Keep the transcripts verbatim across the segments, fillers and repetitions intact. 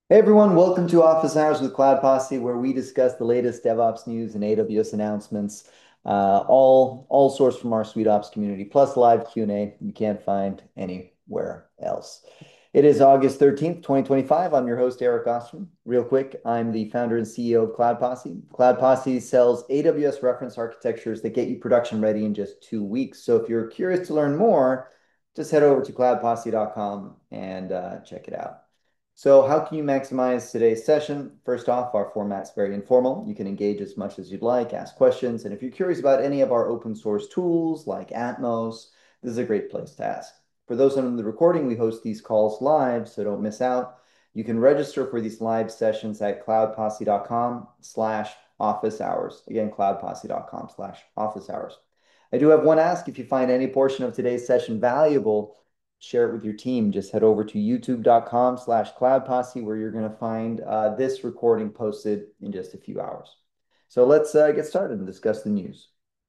Hey everyone, welcome to Office Hours with Cloud Posse, where we discuss the latest DevOps news and A W S announcements, uh, all all sourced from our SuiteOps community, plus live Q and A you can't find anywhere else. It is August thirteenth, twenty twenty-five. I'm your host, Eric Ostrom. Real quick, I'm the founder and C E O of Cloud Posse. Cloud Posse sells A W S reference architectures that get you production ready in just two weeks. So if you're curious to learn more, just head over to cloud posse dot com and uh, check it out. So how can you maximize today's session? First off, our format's very informal. You can engage as much as you'd like, ask questions, and if you're curious about any of our open source tools like Atmos, this is a great place to ask. For those on the recording, we host these calls live, so don't miss out. You can register for these live sessions at cloud posse dot com slash office hours. Again, cloud posse dot com slash office hours. I do have one ask. If you find any portion of today's session valuable, share it with your team. Just head over to youtube dot com slash cloud posse where you're going to find uh, this recording posted in just a few hours. So let's uh, get started and discuss the news.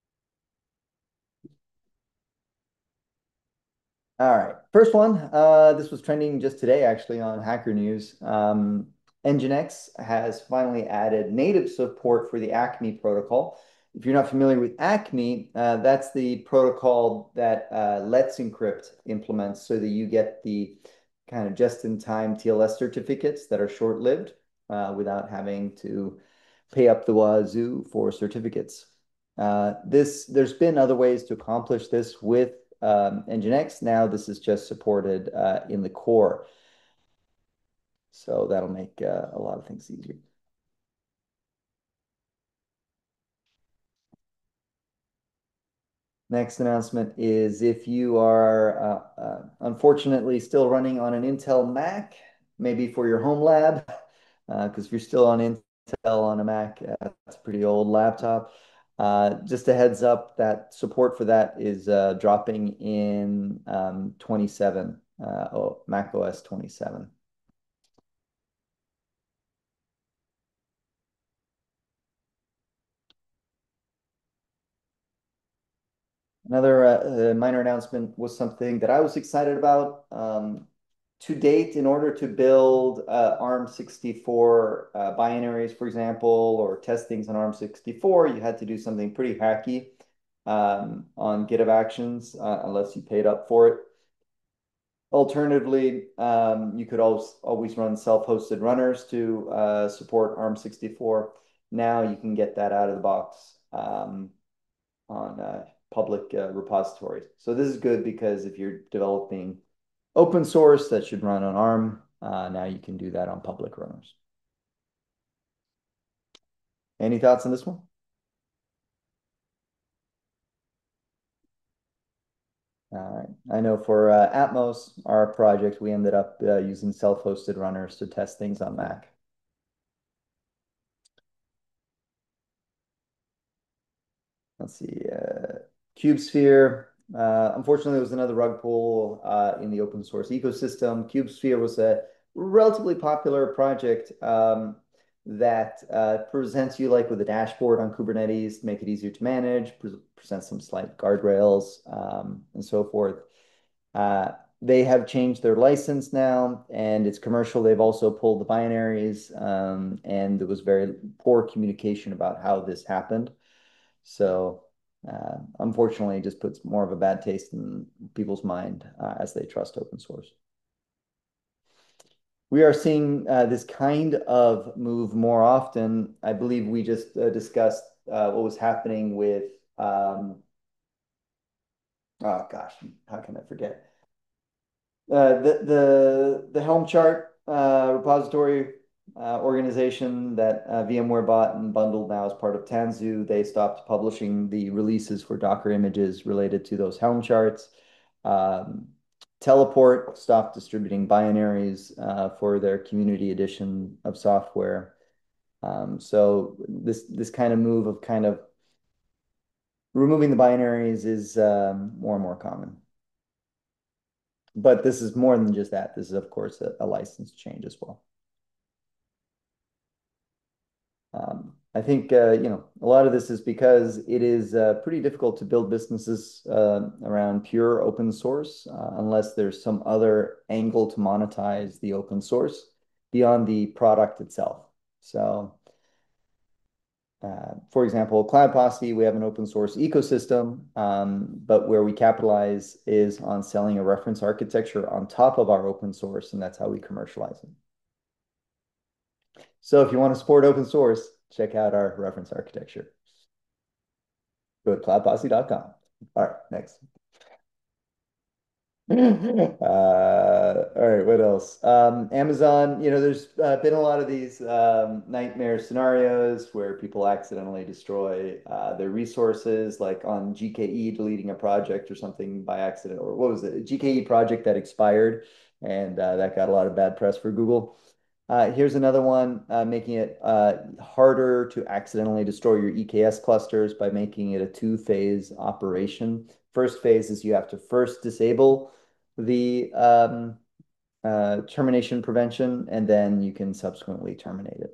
All right. First one, uh, this was trending just today actually on Hacker News. Um, Nginx has finally added native support for the Acme protocol. If you're not familiar with Acme, uh, that's the protocol that uh, Let's Encrypt implements so that you get the kind of just-in-time T L S certificates that are short-lived uh, without having to pay up the wazoo for certificates. Uh, this there's been other ways to accomplish this with um, Nginx. Now this is just supported uh, in the core, so that'll make uh, a lot of things easier. Next announcement is if you are uh, uh, unfortunately still running on an Intel Mac, maybe for your home lab, because uh, if you're still on Intel on a Mac, uh, that's a pretty old laptop. Uh, just a heads up that support for that is uh, dropping in um, twenty-seven, uh, oh, Mac O S twenty-seven. Another uh, uh, minor announcement was something that I was excited about. Um, to date, in order to build uh, ARM sixty-four uh, binaries, for example, or test things on ARM sixty-four, you had to do something pretty hacky um, on GitHub Actions, uh, unless you paid up for it. Alternatively, um, you could always always run self-hosted runners to uh, support ARM sixty-four. Now you can get that out of the box. Um, on uh, public uh, repositories. So this is good because if you're developing open source that should run on ARM, uh, now you can do that on public runners. Any thoughts on this one? All right. I know for uh, Atmos, our project, we ended up uh, using self-hosted runners to test things on Mac. Let's see, uh, KubeSphere. Uh, unfortunately, it was another rug pull uh, in the open source ecosystem. KubeSphere was a relatively popular project um, that uh, presents you like with a dashboard on Kubernetes to make it easier to manage, pre presents some slight guardrails, um, and so forth. Uh, they have changed their license now, and it's commercial. They've also pulled the binaries, um, and there was very poor communication about how this happened. So, uh, unfortunately, it just puts more of a bad taste in people's mind uh, as they trust open source. We are seeing uh, this kind of move more often. I believe we just uh, discussed uh, what was happening with, um, oh gosh, how can I forget? Uh, the the the Helm chart uh, repository uh, organization that uh, VMware bought and bundled now as part of Tanzu, they stopped publishing the releases for Docker images related to those Helm charts. Um, Teleport stopped distributing binaries uh, for their community edition of software. Um, so this this kind of move of kind of removing the binaries is um, more and more common. But this is more than just that. This is, of course, a, a license change as well. Um, I think uh, you know a lot of this is because it is uh, pretty difficult to build businesses uh, around pure open source uh, unless there's some other angle to monetize the open source. beyond the product itself. So, uh, for example, Cloud Posse, we have an open source ecosystem, um, but where we capitalize is on selling a reference architecture on top of our open source, and that's how we commercialize it. So if you want to support open source, check out our reference architecture. Go to cloud posse dot com. All right, next. Uh, all right, what else? Um, Amazon, you know, there's uh, been a lot of these um, nightmare scenarios where people accidentally destroy uh, their resources, like on G K E deleting a project or something by accident, or what was it? A G K E project that expired, and uh, that got a lot of bad press for Google. Uh, here's another one, uh, making it uh, harder to accidentally destroy your E K S clusters by making it a two-phase operation. First phase is you have to first disable the um, uh, termination prevention, and then you can subsequently terminate it.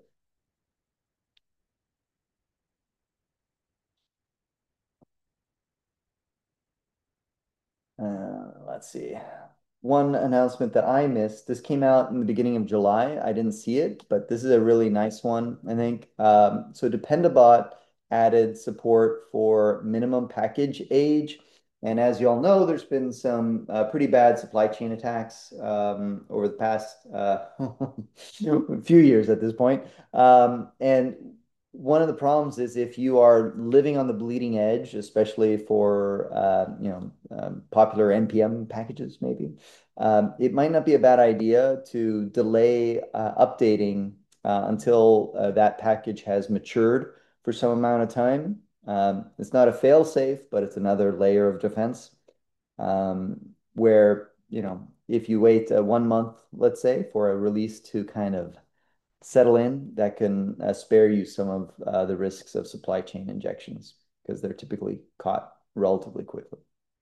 Uh, let's see. One announcement that I missed. This came out in the beginning of July. I didn't see it, but this is a really nice one, I think. Um, so Dependabot added support for minimum package age. And as you all know, there's been some uh, pretty bad supply chain attacks um, over the past uh, few years at this point. Um, and one of the problems is if you are living on the bleeding edge, especially for uh, you know um, popular N P M packages, maybe um, it might not be a bad idea to delay uh, updating uh, until uh, that package has matured for some amount of time. Um, it's not a fail safe, but it's another layer of defense um, where you know if you wait uh, one month, let's say, for a release to kind of settle in, that can uh, spare you some of uh, the risks of supply chain injections because they're typically caught relatively quickly.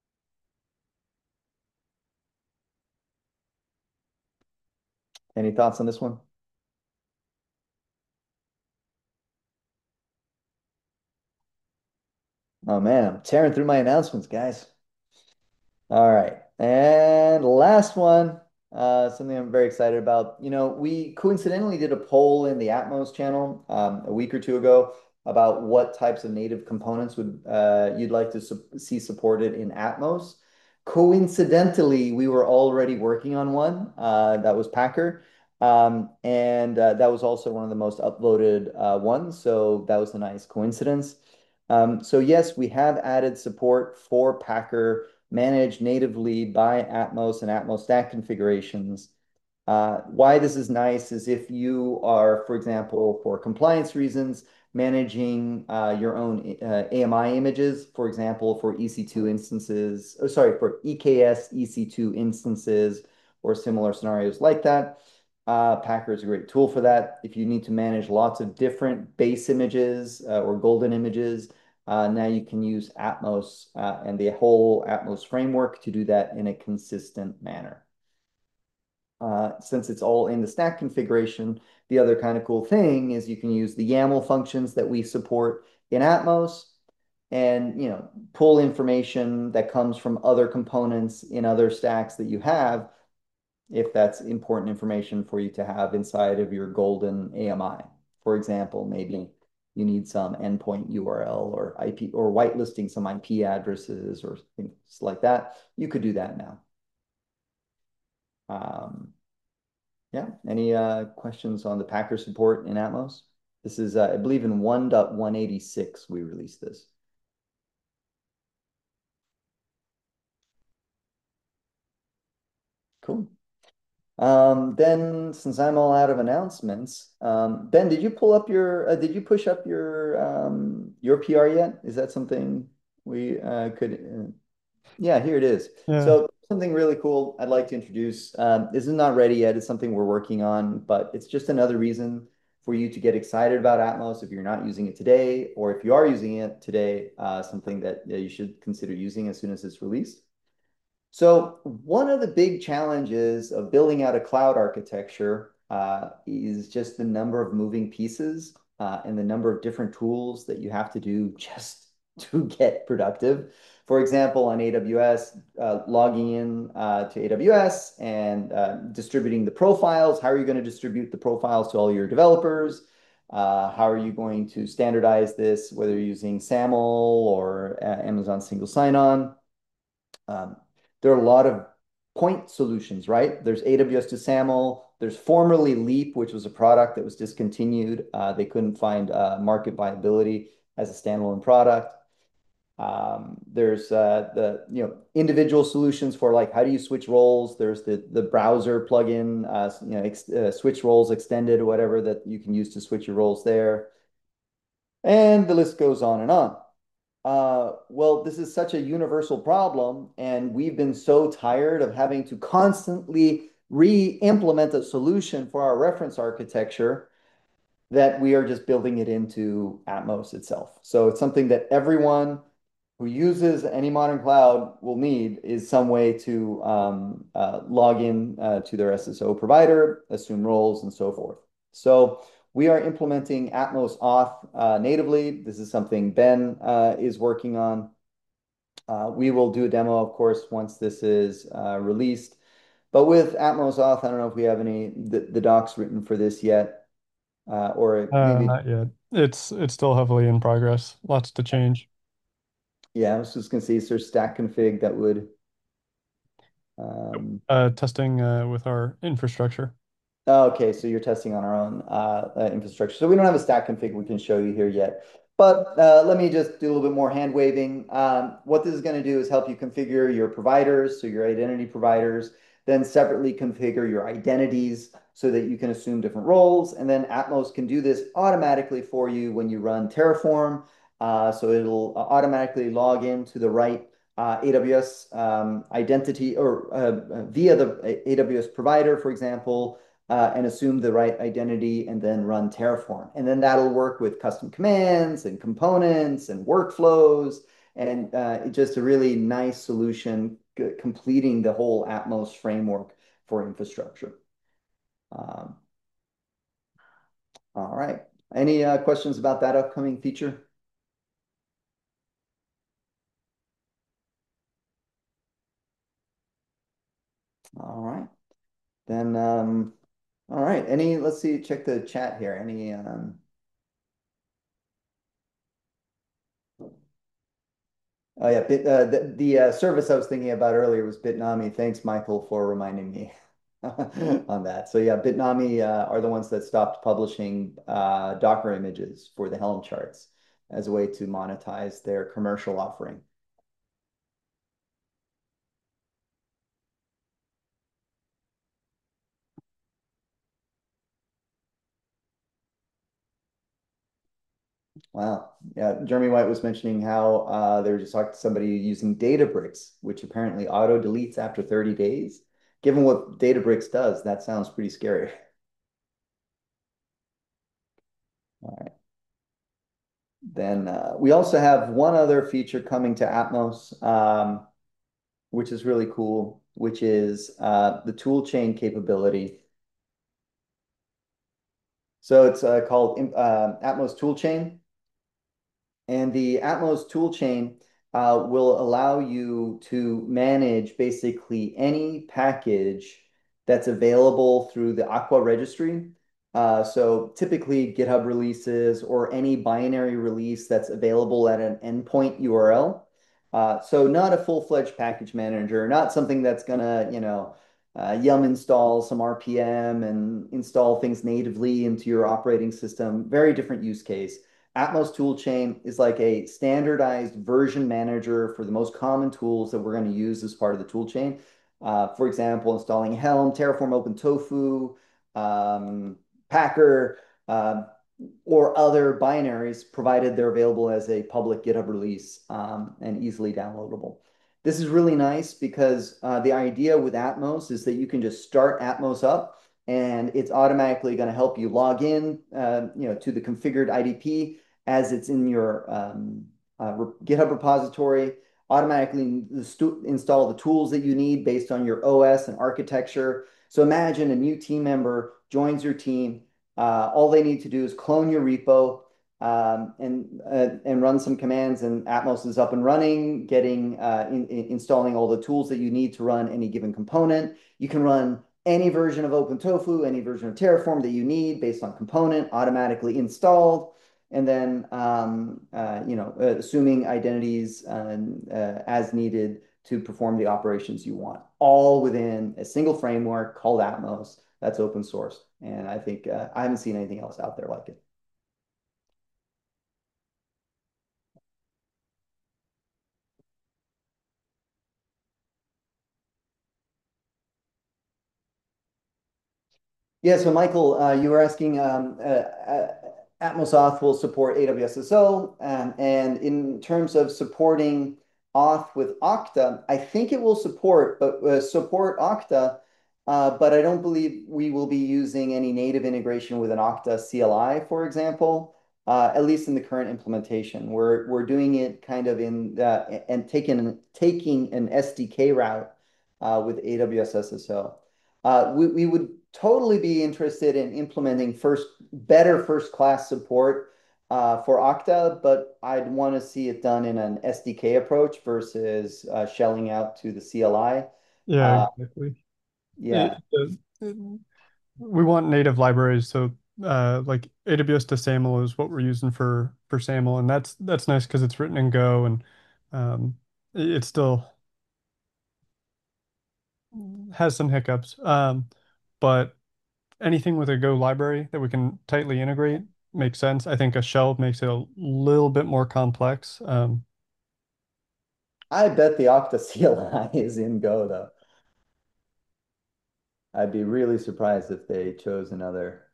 Any thoughts on this one? Oh man, I'm tearing through my announcements, guys. All right. And last one, uh, something I'm very excited about. You know, we coincidentally did a poll in the Atmos channel um, a week or two ago about what types of native components would uh, you'd like to su see supported in Atmos. Coincidentally, we were already working on one uh, that was Packer. Um, and uh, that was also one of the most upvoted uh, ones. So that was a nice coincidence. Um, so yes, we have added support for Packer managed natively by Atmos and Atmos stack configurations. Uh, why this is nice is if you are, for example, for compliance reasons, managing uh, your own uh, A M I images, for example, for E C two instances, oh, sorry, for E K S E C two instances or similar scenarios like that. Uh, Packer is a great tool for that. If you need to manage lots of different base images uh, or golden images, uh, now you can use Atmos uh, and the whole Atmos framework to do that in a consistent manner. Uh, since it's all in the stack configuration, the other kind of cool thing is you can use the YAML functions that we support in Atmos and you know pull information that comes from other components in other stacks that you have if that's important information for you to have inside of your golden A M I. For example, maybe you need some endpoint U R L or I P or whitelisting some I P addresses or things like that. You could do that now. Um, yeah. Any uh, questions on the Packer support in Atmos? This is, uh, I believe, in one point one eighty-six we released this. Cool. Um, then since I'm all out of announcements, um, Ben, did you pull up your, uh, did you push up your, um, your P R yet? Is that something we, uh, could, uh, yeah, here it is. Yeah. So something really cool I'd like to introduce. Um, this is not ready yet. It's something we're working on, but it's just another reason for you to get excited about Atmos if you're not using it today, or if you are using it today, uh, something that uh, you should consider using as soon as it's released. So one of the big challenges of building out a cloud architecture uh, is just the number of moving pieces uh, and the number of different tools that you have to do just to get productive. For example, on A W S, uh, logging in uh, to A W S and uh, distributing the profiles. How are you going to distribute the profiles to all your developers? Uh, how are you going to standardize this, whether you're using SAML or uh, Amazon Single Sign-On? Um, there are a lot of point solutions, right? There's A W S to SAML. There's formerly Leap, which was a product that was discontinued. Uh, they couldn't find uh, market viability as a standalone product. Um, there's uh, the you know individual solutions for like how do you switch roles. There's the the browser plugin, uh, you know, ex uh, switch roles extended or whatever that you can use to switch your roles there, and the list goes on and on. Uh, well, this is such a universal problem, and we've been so tired of having to constantly re-implement a solution for our reference architecture that we are just building it into Atmos itself. So it's something that everyone who uses any modern cloud will need is some way to um, uh, log in uh, to their S S O provider, assume roles, and so forth. So we are implementing Atmos Auth uh, natively. This is something Ben uh, is working on. Uh, we will do a demo, of course, once this is uh, released. But with Atmos Auth, I don't know if we have any the, the docs written for this yet, uh, or Uh, maybe not yet. It's it's still heavily in progress. Lots to change. yeah, I was just gonna say is there stack config that would um, Uh, testing uh, with our infrastructure. oh, okay, so you're testing on our own uh, uh, infrastructure. So we don't have a stack config we can show you here yet. But uh, let me just do a little bit more hand waving. Um, what this is going to do is help you configure your providers, so your identity providers, then separately configure your identities so that you can assume different roles. And then Atmos can do this automatically for you when you run Terraform. Uh, so it'll automatically log into the right uh, A W S um, identity or uh, via the A W S provider, for example, uh, and assume the right identity and then run Terraform. And then that'll work with custom commands and components and workflows and uh, just a really nice solution completing the whole Atmos framework for infrastructure. Um, all right. Any uh, questions about that upcoming feature? All right. Then, um, all right. Any, let's see, check the chat here. Any, um, Oh yeah, Bit, uh, the, the uh, service I was thinking about earlier was Bitnami. Thanks, Michael, for reminding me on that. So yeah, Bitnami uh, are the ones that stopped publishing uh, Docker images for the Helm charts as a way to monetize their commercial offering. Wow. Yeah, Jeremy White was mentioning how uh, they were just talking to somebody using Databricks, which apparently auto deletes after thirty days. Given what Databricks does, that sounds pretty scary. All right. Then uh, we also have one other feature coming to Atmos, um, which is really cool, which is uh, the tool chain capability. So it's uh, called uh, Atmos Toolchain. And the Atmos toolchain uh, will allow you to manage basically any package that's available through the Aqua registry. Uh, so typically GitHub releases or any binary release that's available at an endpoint U R L. Uh, so not a full-fledged package manager, not something that's gonna, you know, uh, yum install some R P M and install things natively into your operating system. Very different use case. Atmos Toolchain is like a standardized version manager for the most common tools that we're going to use as part of the toolchain. Uh, for example, installing Helm, Terraform OpenTofu, um, Packer, uh, or other binaries, provided they're available as a public GitHub release um, and easily downloadable. This is really nice because uh, the idea with Atmos is that you can just start Atmos up and it's automatically going to help you log in, uh, you know, to the configured I D P as it's in your um, uh, GitHub repository, automatically install the tools that you need based on your O S and architecture. So imagine a new team member joins your team. Uh, all they need to do is clone your repo, um, and uh, and run some commands, and Atmos is up and running, getting uh, in, in- installing all the tools that you need to run any given component. You can run any version of OpenTofu, any version of Terraform that you need based on component, automatically installed. And then, um, uh, you know, uh, assuming identities um, uh, as needed to perform the operations you want, all within a single framework called Atmos that's open source. And I think uh, I haven't seen anything else out there like it. Yeah, so Michael, uh, you were asking, um, uh, uh, Atmos Auth will support A W S S O, um, and in terms of supporting Auth with Okta, I think it will support, but uh, support Okta, uh, but I don't believe we will be using any native integration with an Okta C L I, for example, uh, at least in the current implementation. We're we're doing it kind of in uh, and taking taking an S D K route uh, with A W S S S O. Uh, we, we would totally be interested in implementing first better first class support uh, for Okta, but I'd want to see it done in an S D K approach versus uh, shelling out to the C L I. Yeah, Uh, exactly. yeah, It, uh, we want native libraries, so uh, like A W S to SAML is what we're using for for SAML, and that's that's nice because it's written in Go and um, it, it still has some hiccups. Um, but anything with a Go library that we can tightly integrate makes sense. I think a shell makes it a little bit more complex. Um, I bet the Okta C L I is in Go though. I'd be really surprised if they chose another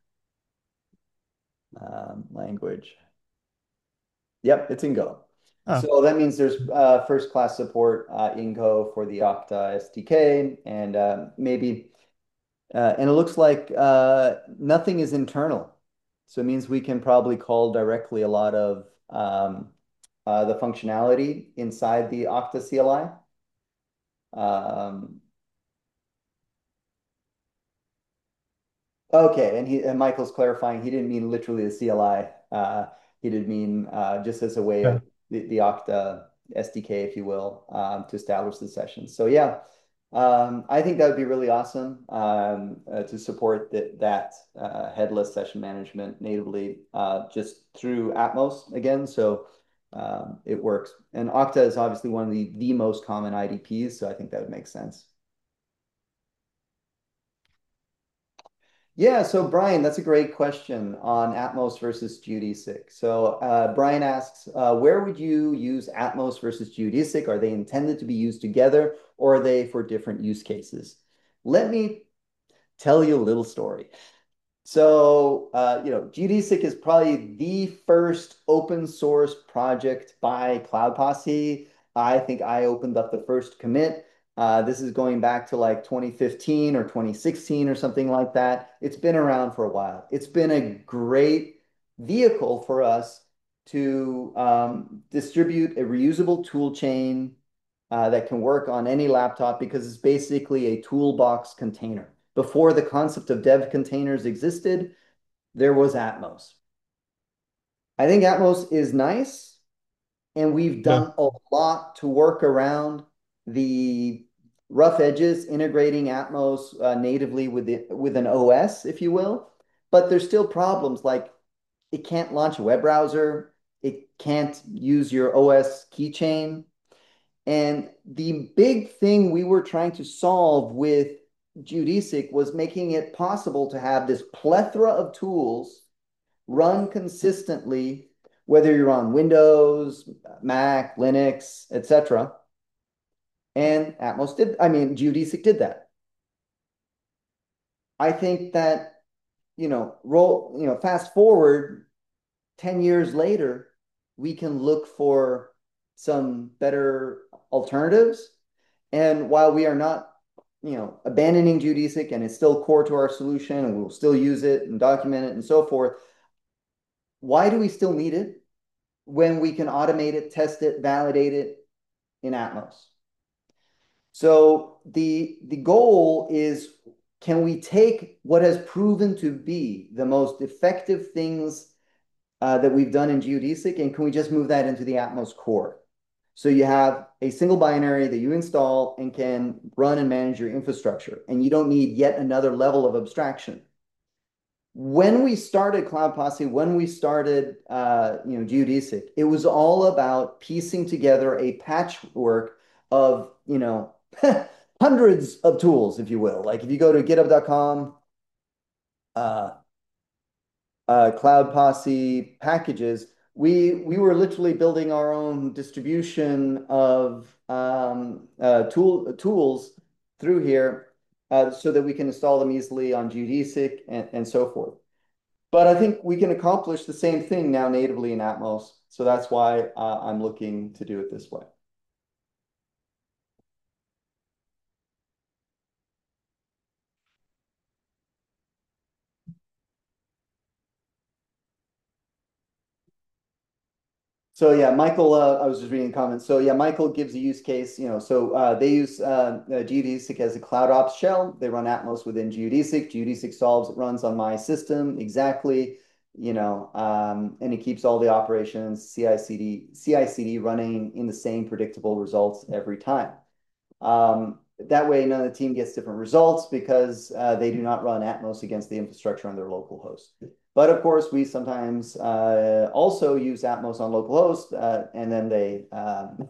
um, language. Yep, it's in Go. oh, So that means there's uh, first class support uh, in Go for the Okta S D K, and uh, maybe Uh, and it looks like uh, nothing is internal. So it means we can probably call directly a lot of um, uh, the functionality inside the Okta C L I. Um, Okay, and he and Michael's clarifying he didn't mean literally the C L I. Uh, he did mean uh, just as a way yeah. of the, the Okta S D K, if you will, um, to establish the session. So yeah, um, I think that would be really awesome um, uh, to support that that uh, headless session management natively uh, just through Atmos again. So um, it works. And Okta is obviously one of the the most common I D Ps, so I think that would make sense. Yeah, so Brian, that's a great question on Atmos versus geodesic. So uh, Brian asks, uh, where would you use Atmos versus geodesic? Are they intended to be used together or are they for different use cases? Let me tell you a little story. So, uh, you know, geodesic is probably the first open source project by Cloud Posse. I think I opened up the first commit. Uh, this is going back to like twenty fifteen or twenty sixteen or something like that. It's been around for a while. It's been a great vehicle for us to um, distribute a reusable tool chain uh, that can work on any laptop because it's basically a toolbox container. Before the concept of dev containers existed, there was Atmos. I think Atmos is nice, and we've Yeah. done a lot to work around the rough edges, integrating Atmos uh, natively with the, with an O S, if you will. But there's still problems like it can't launch a web browser, it can't use your O S keychain. And the big thing we were trying to solve with Geodesic was making it possible to have this plethora of tools run consistently, whether you're on Windows, Mac, Linux, et cetera. And Atmos did, I mean, Geodesic did that. I think that, you know, roll, you know, fast forward ten years later, we can look for some better alternatives. And while we are not, you know, abandoning geodesic and it's still core to our solution and we'll still use it and document it and so forth, why do we still need it when we can automate it, test it, validate it in Atmos? So the the goal is can we take what has proven to be the most effective things uh, that we've done in geodesic, and can we just move that into the Atmos core? So you have a single binary that you install and can run and manage your infrastructure, and you don't need yet another level of abstraction. When we started Cloud Posse, when we started, uh, you know, geodesic, it was all about piecing together a patchwork of, you know, hundreds of tools, if you will. Like if you go to github dot com, uh, uh, Cloud Posse packages, we we were literally building our own distribution of um, uh, tool tools through here uh, so that we can install them easily on geodesic and, and so forth. But I think we can accomplish the same thing now natively in Atmos. So that's why uh, I'm looking to do it this way. So yeah, Michael, uh, I was just reading the comments. So yeah, Michael gives a use case, you know, so uh, they use uh, uh, Geodesic as a cloud ops shell. They run Atmos within Geodesic. Geodesic solves, it runs on my system exactly, you know, um, and it keeps all the operations, C I C D, C I C D running in the same predictable results every time. Um, that way, none of the team gets different results because uh, they do not run Atmos against the infrastructure on their local host. But of course, we sometimes uh, also use Atmos on localhost, uh, and then they um,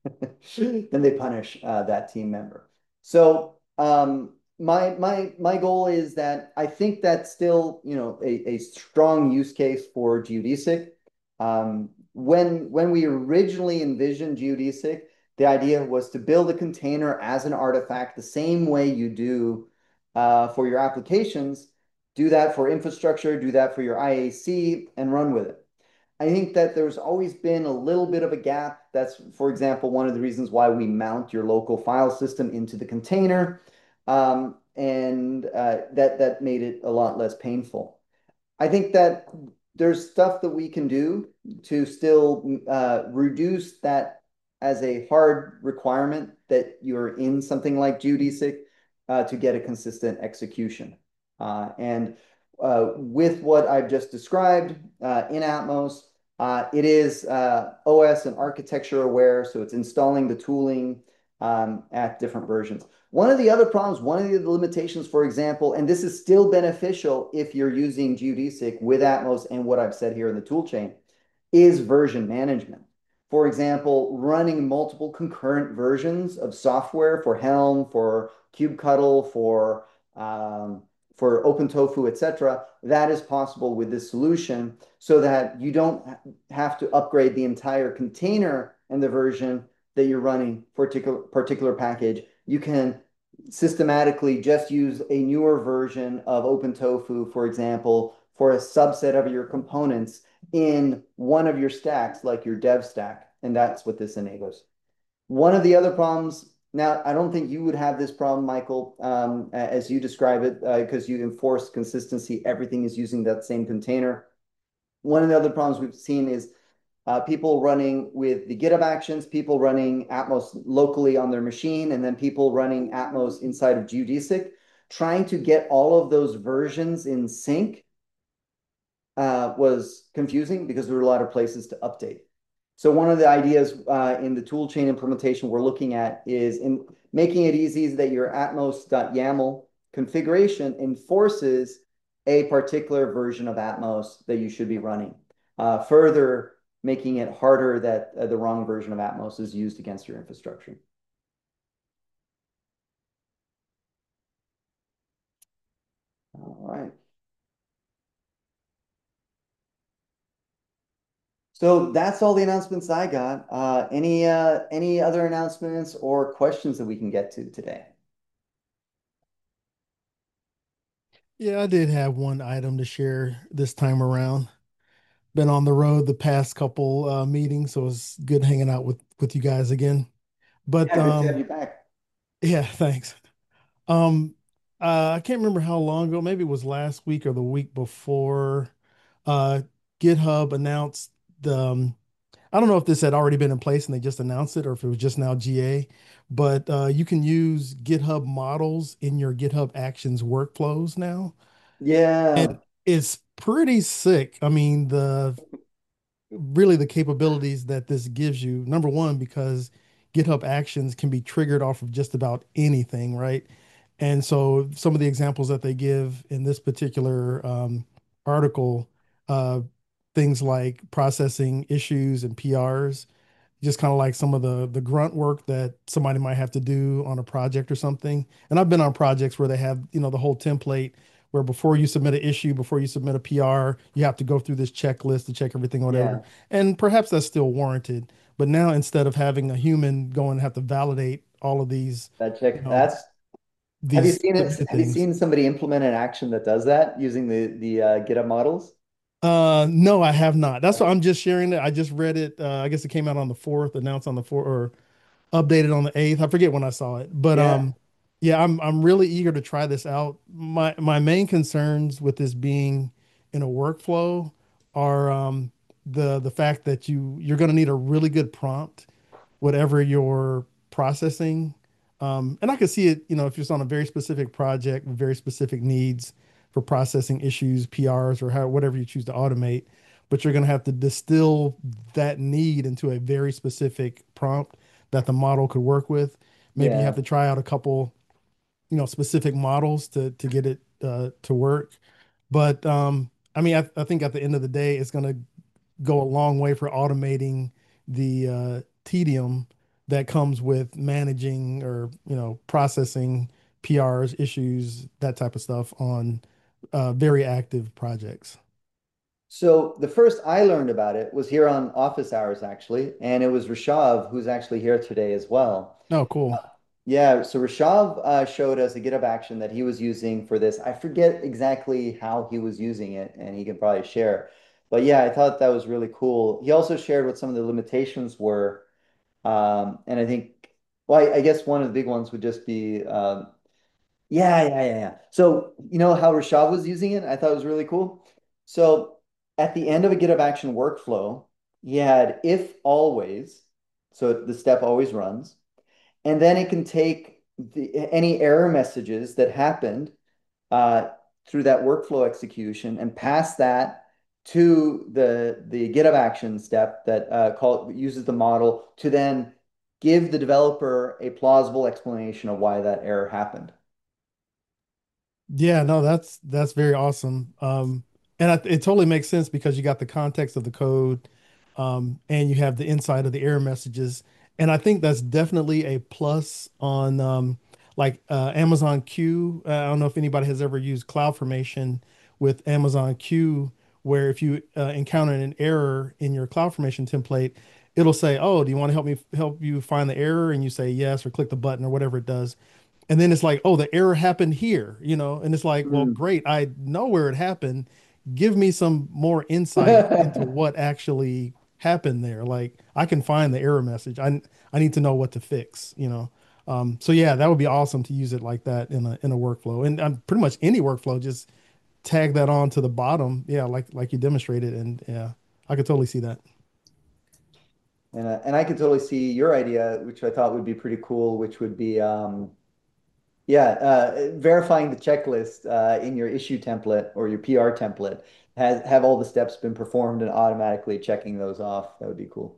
then they punish uh, that team member. So um, my my my goal is that I think that's still, you know, a, a strong use case for geodesic. Um, when when we originally envisioned geodesic, the idea was to build a container as an artifact the same way you do uh, for your applications. Do that for infrastructure, do that for your I A C, and run with it. I think that there's always been a little bit of a gap. That's, for example, one of the reasons why we mount your local file system into the container, um, and uh, that that made it a lot less painful. I think that there's stuff that we can do to still uh, reduce that as a hard requirement that you're in something like geodesic uh, to get a consistent execution. Uh, and uh, with what I've just described uh, in Atmos, uh, it is uh, O S and architecture aware, so it's installing the tooling um, at different versions. One of the other problems, one of the limitations, for example, and this is still beneficial if you're using geodesic with Atmos and what I've said here in the toolchain, is version management. For example, running multiple concurrent versions of software for Helm, for kubectl, for um, for OpenTofu, et cetera, that is possible with this solution so that you don't have to upgrade the entire container and the version that you're running for a particular, particular package. You can systematically just use a newer version of OpenTofu, for example, for a subset of your components in one of your stacks, like your dev stack. And that's what this enables. One of the other problems, now, I don't think you would have this problem, Michael, um, as you describe it, because uh, you enforce consistency. Everything is using that same container. One of the other problems we've seen is uh, people running with the GitHub Actions, people running Atmos locally on their machine, and then people running Atmos inside of Geodesic. Trying to get all of those versions in sync uh, was confusing because there were a lot of places to update. So one of the ideas uh, in the toolchain implementation we're looking at is in making it easy that your atmos.yaml configuration enforces a particular version of Atmos that you should be running. Uh, further, making it harder that uh, the wrong version of Atmos is used against your infrastructure. All right. So that's all the announcements I got. Uh, any uh, any other announcements or questions that we can get to today? Yeah, I did have one item to share this time around. Been on the road the past couple uh, meetings, so it's good hanging out with with you guys again. But Yeah, good to have um, you back. yeah, thanks. Um, uh, I can't remember how long ago, maybe it was last week or the week before. Uh, GitHub announced the. Um, I don't know if this had already been in place and they just announced it, or if it was just now G A. But uh, you can use GitHub models in your GitHub Actions workflows now. Yeah. And it's pretty sick. I mean, the really the capabilities that this gives you. Number one, because GitHub Actions can be triggered off of just about anything, right? And so some of the examples that they give in this particular um, article, uh, things like processing issues and P Rs, just kind of like some of the the grunt work that somebody might have to do on a project or something. And I've been on projects where they have, you know, the whole template where before you submit an issue, before you submit a P R, you have to go through this checklist to check everything, whatever. Yeah, And perhaps that's still warranted. But now instead of having a human go and have to validate all of these, that you check. know, That's Have you these seen it? submitted Have you things. seen somebody implement an action that does that using the the uh, GitHub models? Uh, no, I have not. That's why I'm just sharing it. I just read it. Uh, I guess it came out on the fourth, announced on the fourth, or updated on the eighth. I forget when I saw it, but Yeah, um, yeah, I'm I'm really eager to try this out. My my main concerns with this being in a workflow are um the the fact that you you're going to need a really good prompt, whatever you're processing. Um, and I can see it, you know, if you're on a very specific project with very specific needs for processing issues, P Rs, or how whatever you choose to automate, but you're going to have to distill that need into a very specific prompt that the model could work with. Maybe you have yeah. to try out a couple, you know, specific models to to get it uh, to work. But um, I mean, I, I think at the end of the day, it's going to go a long way for automating the uh, tedium that comes with managing or, you know, processing P Rs, issues, that type of stuff on uh, very active projects. So the first I learned about it was here on office hours, actually, and it was Rishav, who's actually here today as well. Oh, cool. Yeah, so Rishav uh, showed us a GitHub action that he was using for this. I forget exactly how he was using it, and he can probably share. But yeah, I thought that was really cool. He also shared what some of the limitations were. Um, and I think, well, I, I guess one of the big ones would just be, um, yeah, yeah, yeah, yeah. So, you know how Rashad was using it? I thought it was really cool. So, at the end of a GitHub Action workflow, he had if always, so the step always runs, and then it can take the, any error messages that happened uh, through that workflow execution and pass that to the the GitHub Action step that uh, call uses the model to then give the developer a plausible explanation of why that error happened. Yeah, no, that's that's very awesome. Um, and I, it totally makes sense because you got the context of the code, um, and you have the insight of the error messages. And I think that's definitely a plus on um, like uh, Amazon Q. Uh, I don't know if anybody has ever used CloudFormation with Amazon Q, where if you uh, encounter an error in your CloudFormation template, it'll say, "Oh, do you want to help me help you find the error?" And you say yes, or click the button or whatever it does. And then it's like, oh, the error happened here, you know, and it's like, well, Mm. great. I know where it happened. Give me some more insight into what actually happened there. Like I can find the error message. I I need to know what to fix, you know. Um, so yeah, that would be awesome to use it like that in a in a workflow. And um, pretty much any workflow, just tag that on to the bottom. Yeah, like like you demonstrated. And yeah, I could totally see that. And uh, and I could totally see your idea, which I thought would be pretty cool, which would be um, yeah, uh, verifying the checklist uh, in your issue template or your P R template has have all the steps been performed and automatically checking those off. That would be cool.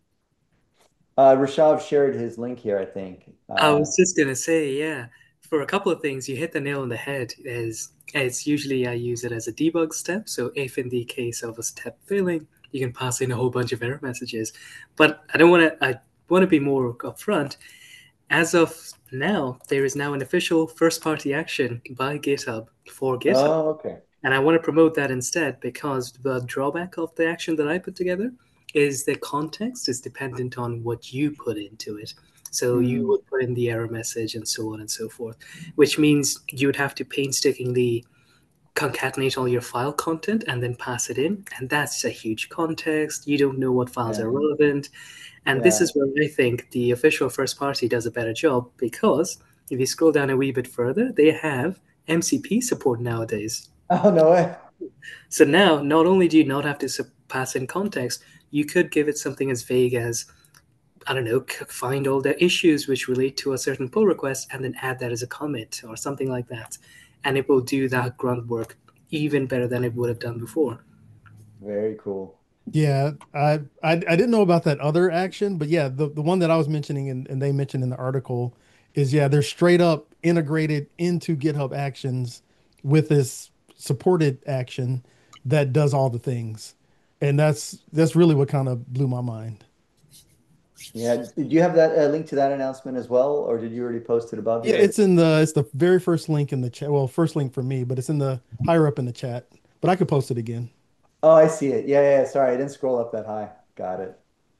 Uh, Rishav shared his link here, I think. I Uh, was just gonna say, yeah, for a couple of things, you hit the nail on the head. Is it's usually I use it as a debug step. So if in the case of a step failing, you can pass in a whole bunch of error messages. But I don't want to. I want to be more upfront. As of now, there is now an official first-party action by GitHub for GitHub. oh, okay. And I want to promote that instead because the drawback of the action that I put together is the context is dependent on what you put into it. So you Mm, would put in the error message and so on and so forth, which means you would have to painstakingly concatenate all your file content and then pass it in. And that's a huge context. You don't know what files are yeah, relevant. And this yeah. is where I think the official first party does a better job because if you scroll down a wee bit further, they have M C P support nowadays. Oh, no way. So now, not only do you not have to pass in context, you could give it something as vague as, I don't know, find all the issues which relate to a certain pull request and then add that as a commit or something like that. And it will do that grunt work even better than it would have done before. Very cool. Yeah, I, I I didn't know about that other action, but yeah, the, the one that I was mentioning and, and they mentioned in the article is yeah, they're straight up integrated into GitHub Actions with this supported action that does all the things. And that's that's really what kind of blew my mind. Yeah. Did you have that uh, link to that announcement as well, or did you already post it above Yeah, here? it's in the it's the very first link in the chat. Well, first link for me, but it's in the higher up in the chat. But I could post it again. Oh, I see it. Yeah, yeah, yeah. Sorry, I didn't scroll up that high. Got it.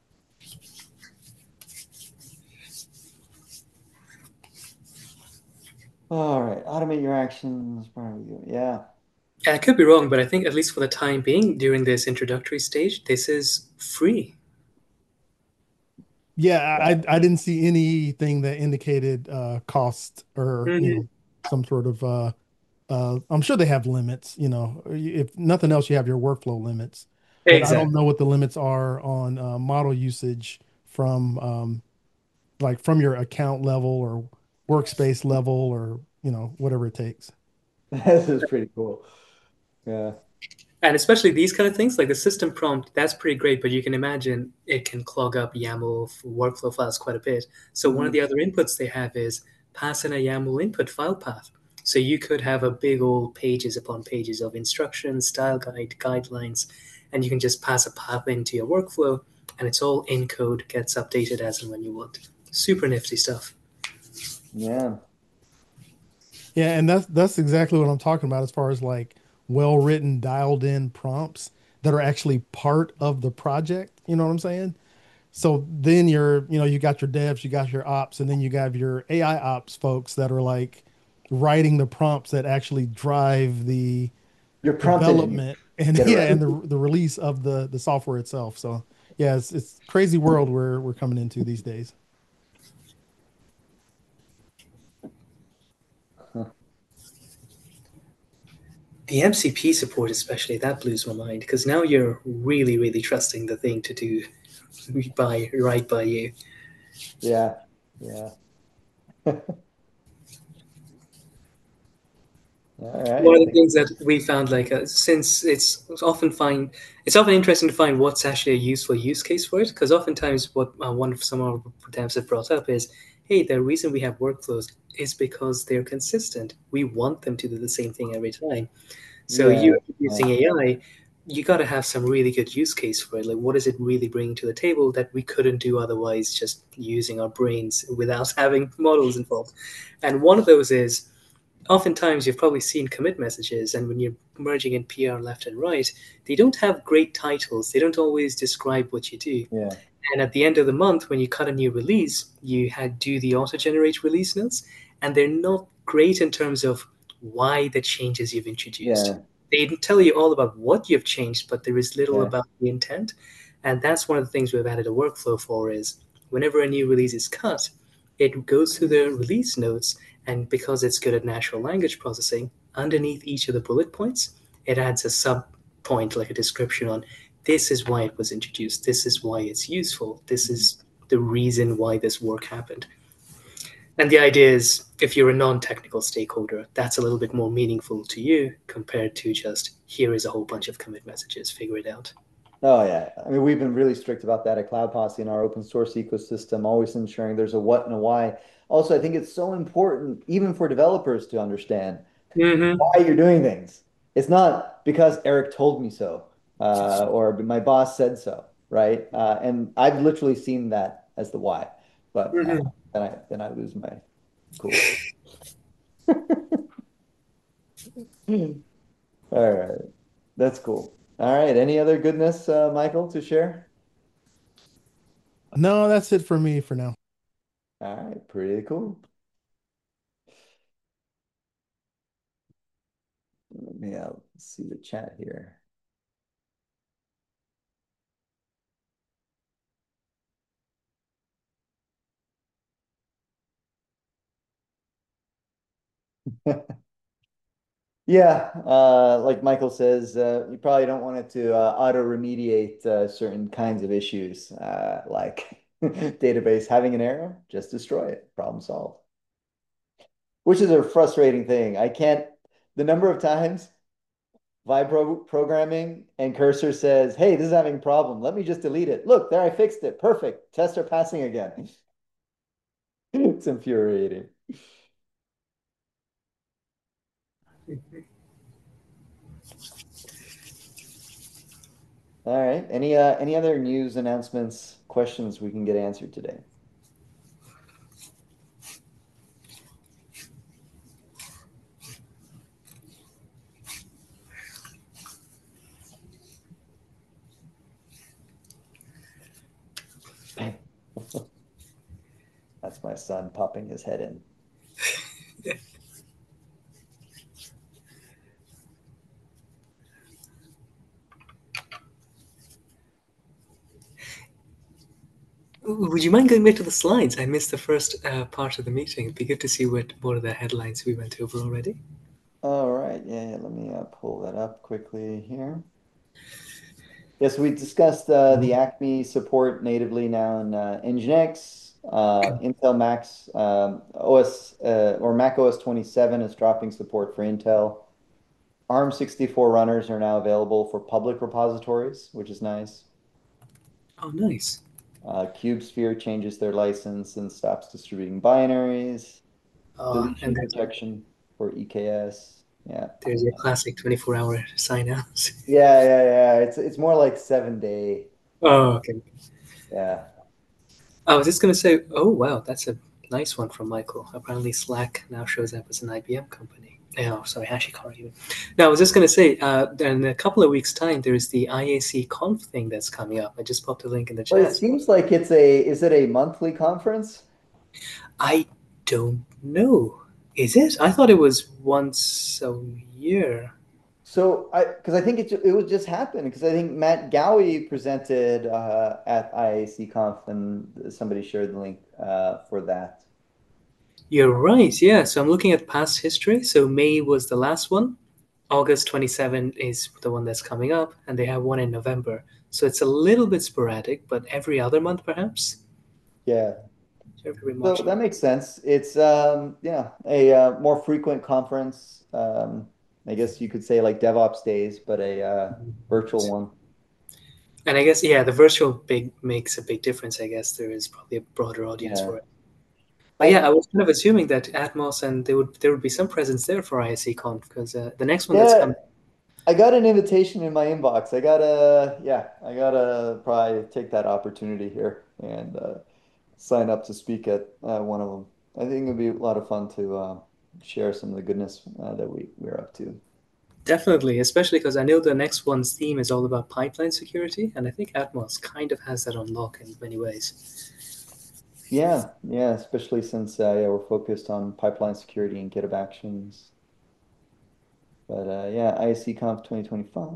All right. Automate your actions. Yeah. I could be wrong, but I think at least for the time being, during this introductory stage, this is free. Yeah, I I didn't see anything that indicated uh cost or, you Mhm. know, some sort of uh uh I'm sure they have limits, you know. If nothing else, you have your workflow limits. But I don't Exactly. know what the limits are on uh, model usage from um like from your account level or workspace level or, you know, whatever it takes. This is pretty cool. Yeah. And especially these kind of things, like the system prompt, that's pretty great, but you can imagine it can clog up YAML workflow files quite a bit. So one of Mhm. the other inputs they have is pass in a YAML input file path. So you could have a big old pages upon pages of instructions, style guide, guidelines, and you can just pass a path into your workflow, and it's all in code, gets updated as and when you want. Super nifty stuff. Yeah. Yeah, and that's that's exactly what I'm talking about as far as like well-written, dialed-in prompts that are actually part of the project. You know what I'm saying? So then you're, you know, you got your devs, you got your ops, and then you got your A I ops folks that are like writing the prompts that actually drive the Your prompt engineer. development and Get it yeah, right. and the the release of the the software itself. So yeah, it's it's crazy world we're we're coming into these days. Huh. The M C P support, especially, that blows my mind because now you're really, really trusting the thing to do by right by you. Yeah. Yeah. All One right. of the Thank- things that we found, like, uh, since it's often find it's often interesting to find what's actually a useful use case for it, because oftentimes what uh, one of some of our devs have brought up is, hey, the reason we have workflows is because they're consistent. We want them to do the same thing every time. So you Yeah. Yeah. using A I, you got to have some really good use case for it. Like, what is it really bringing to the table that we couldn't do otherwise, just using our brains without having models involved? And one of those is, oftentimes you've probably seen commit messages, and when you're merging in P R left and right, they don't have great titles. They don't always describe what you do. Yeah. And at the end of the month, when you cut a new release, you had do the auto-generate release notes, and they're not great in terms of why the changes you've introduced. Yeah. They tell you all about what you've changed, but there is little Yeah. about the intent. And that's one of the things we've added a workflow for is whenever a new release is cut, it goes through the release notes, and because it's good at natural language processing, underneath each of the bullet points, it adds a sub point, like a description on this is why it was introduced, this is why it's useful, this is the reason why this work happened. And the idea is if you're a non-technical stakeholder, that's a little bit more meaningful to you compared to just here is a whole bunch of commit messages, figure it out. Oh yeah. I mean, we've been really strict about that at Cloud Posse in our open source ecosystem, always ensuring there's a what and a why. Also, I think it's so important, even for developers, to understand Mm-hmm. why you're doing things. It's not because Eric told me so, uh, or my boss said so, right? Uh, and I've literally seen that as the why, but uh, Mm-hmm. then I then I lose my cool. All right, that's cool. All right, any other goodness, uh, Michael, to share? No, that's it for me for now. All right, pretty cool. Let me uh, see the chat here. Yeah, uh, like Michael says, uh, you probably don't want it to uh, auto remediate uh, certain kinds of issues, uh, like database having an error, just destroy it, problem solved. Which is a frustrating thing. I can't, the number of times Vibe pro programming, and Cursor says, "Hey, this is having a problem. Let me just delete it. Look, there I fixed it. Perfect. Tests are passing again." It's infuriating. All right. Any uh any other news announcements, questions we can get answered today? That's my son popping his head in. Would you mind going back to the slides? I missed the first uh, part of the meeting. It'd be good to see what what are the headlines we went over already. All right. Yeah, yeah. Let me uh, pull that up quickly here. Yes, we discussed uh, the Acme support natively now in uh, Nginx. Uh, Intel Max um, O S uh, or Mac O S twenty-seven is dropping support for Intel. ARM sixty-four runners are now available for public repositories, which is nice. Oh, nice. Uh, CubeSphere changes their license and stops distributing binaries. Oh, and Deletion there's protection for E K S. Yeah. there's your classic twenty-four hour sign-outs. Yeah, yeah, yeah. It's it's more like seven day. Oh, Uh, okay. yeah. I was just going to say, oh, wow, that's a nice one from Michael. Apparently, Slack now shows up as an I B M company. Oh, sorry, HashiCorp even. Now, I was just going to say, uh, in a couple of weeks' time, there's the I A C Conf thing that's coming up. I just popped a link in the Well, it chat. seems like it's a, is it a monthly conference? I don't know. Is it? I thought it was once a year. So I, because I think it it was just happened because I think Matt Gowie presented uh, at I A C Conf and somebody shared the link uh, for that. You're right, yeah. So I'm looking at past history. So May was the last one. August twenty-seventh is the one that's coming up, and they have one in November. So it's a little bit sporadic, but every other month perhaps. Yeah. Every So March. that makes sense. It's um yeah, a uh, more frequent conference. Um, I guess you could say like DevOps days, but a uh, virtual one. And I guess yeah, the virtual big makes a big difference. I guess there is probably a broader audience Yeah. for it. But I yeah, I was kind of assuming that Atmos and there would there would be some presence there for I S C Conf because uh, the next one that's yeah, coming. I got an invitation in my inbox. I gotta yeah, I gotta probably take that opportunity here and uh, sign up to speak at uh, one of them. I think it'd be a lot of fun to uh, share some of the goodness uh, that we we're up to. Definitely, especially because I know the next one's theme is all about pipeline security, and I think Atmos kind of has that on lock in many ways. Yeah, yeah, especially since uh, yeah, we're focused on pipeline security and GitHub Actions. But uh, yeah, I S C Conf twenty twenty-five.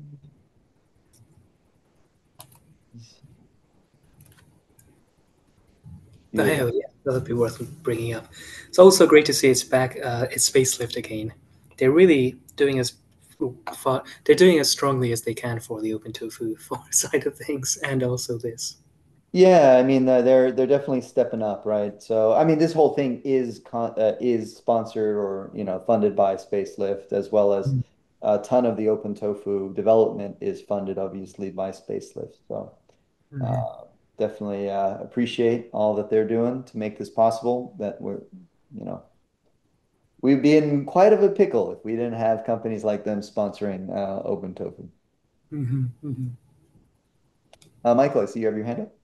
Oh, Yeah. yeah, that would be worth bringing up. It's also great to see it's back. Uh, it's facelift again. They're really doing as far, they're doing as strongly as they can for the OpenTofu for side of things, and also this. Yeah, I mean uh, they're they're definitely stepping up, right? So I mean this whole thing is con uh, is sponsored or you know funded by Spacelift as well as a ton of the Open Tofu development is funded obviously by Spacelift. So Mhm. uh, definitely uh, appreciate all that they're doing to make this possible. That we're you know we'd be in quite of a pickle if we didn't have companies like them sponsoring uh, Open Tofu. Mhm, mhm. Uh, Michael, I see you have your hand up.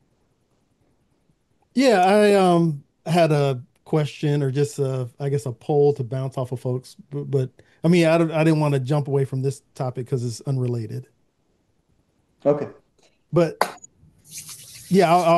Yeah, I um had a question or just uh I guess a poll to bounce off of folks, but, but I mean I don't I didn't want to jump away from this topic because it's unrelated. Okay. But yeah, I'll,